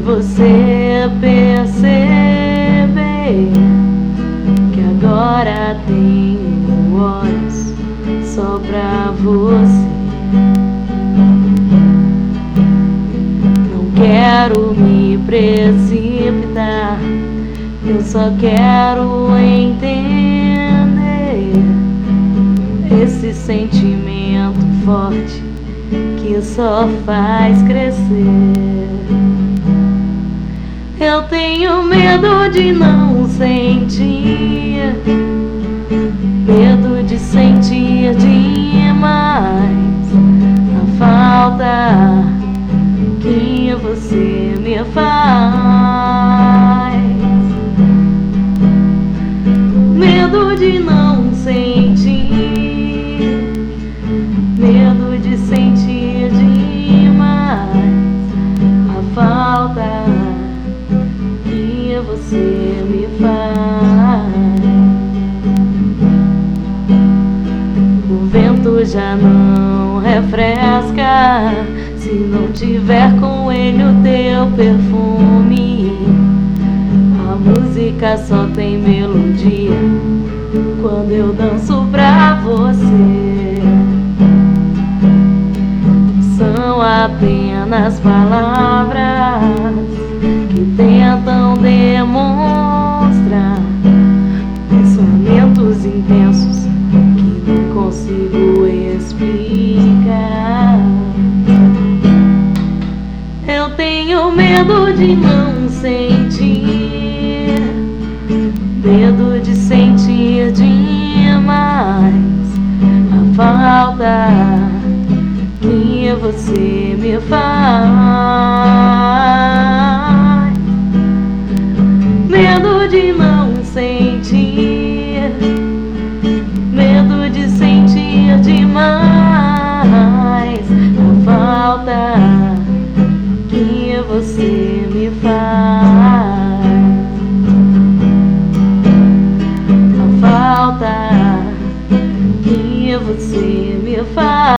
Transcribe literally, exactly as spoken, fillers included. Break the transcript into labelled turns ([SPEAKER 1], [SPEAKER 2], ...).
[SPEAKER 1] você perceber que agora tenho olhos só pra você. Não quero me precipitar, eu só quero entender esse sentimento forte que só faz crescer. Eu tenho medo de não sentir, medo de sentir demais a falta que você me faz. Medo de não sentir, medo de sentir demais a falta que você me faz. O vento já não refresca se não tiver com ele o teu perfume. A música só tem melodia quando eu danço pra você. São apenas palavras que tentam demonstrar pensamentos intensos que não consigo explicar. Eu tenho medo de não sentir, medo de sentir demais a falta que você me faz. Medo de não sentir, medo de sentir demais a falta que você me faz. A falta que você me faz.